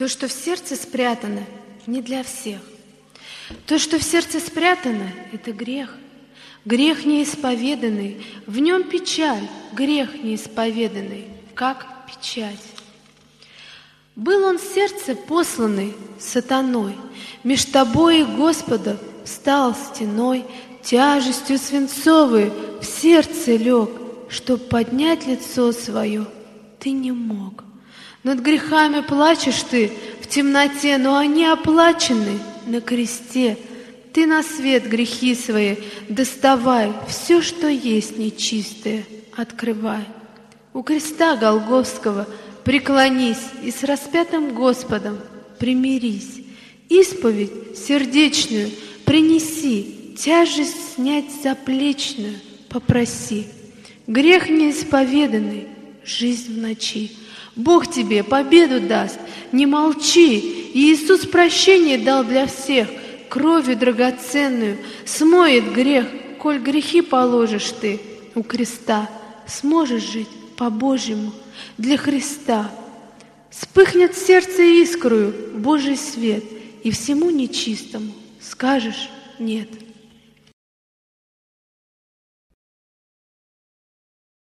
То, что в сердце спрятано, не для всех. То, что в сердце спрятано, это грех. Грех неисповеданный, в нем печаль, грех неисповеданный, как печать. Был он в сердце посланный сатаной, меж тобой и Господом стал стеной, тяжестью свинцовой в сердце лег, чтоб поднять лицо свое ты не мог. Над грехами плачешь ты в темноте, но они оплачены на кресте. Ты на свет грехи свои доставай, все, что есть нечистое, открывай. У креста Голгофского преклонись и с распятым Господом примирись. Исповедь сердечную принеси, тяжесть снять заплечную попроси. Грех неисповеданный, жизнь в ночи. Бог тебе победу даст, не молчи. Иисус прощение дал для всех, кровью драгоценную смоет грех. Коль грехи положишь ты у креста, сможешь жить по-божьему для Христа. Вспыхнет в сердце искрою Божий свет, и всему нечистому скажешь нет.